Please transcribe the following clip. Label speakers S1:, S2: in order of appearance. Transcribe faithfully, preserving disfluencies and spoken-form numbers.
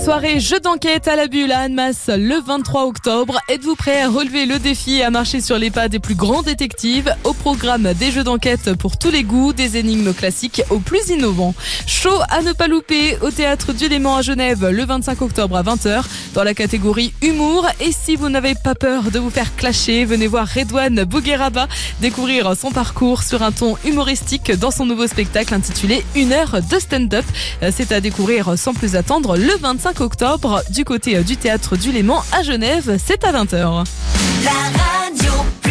S1: Soirée jeu d'enquête à la Bulle à Annemasse le vingt-trois octobre. Êtes-vous prêt à relever le défi et à marcher sur les pas des plus grands détectives? Au programme des jeux d'enquête pour tous les goûts, des énigmes classiques aux plus innovants. Show à ne pas louper au Théâtre du Léman à Genève le vingt-cinq octobre à vingt heures dans la catégorie humour. Et si vous n'avez pas peur de vous faire clasher, venez voir Redouane Bougueraba découvrir son parcours sur un ton humoristique dans son nouveau spectacle intitulé Une heure de stand-up. C'est à découvrir sans plus attendre le vingt-cinq octobre du côté du Théâtre du Léman à Genève. C'est à vingt heures.
S2: La radio.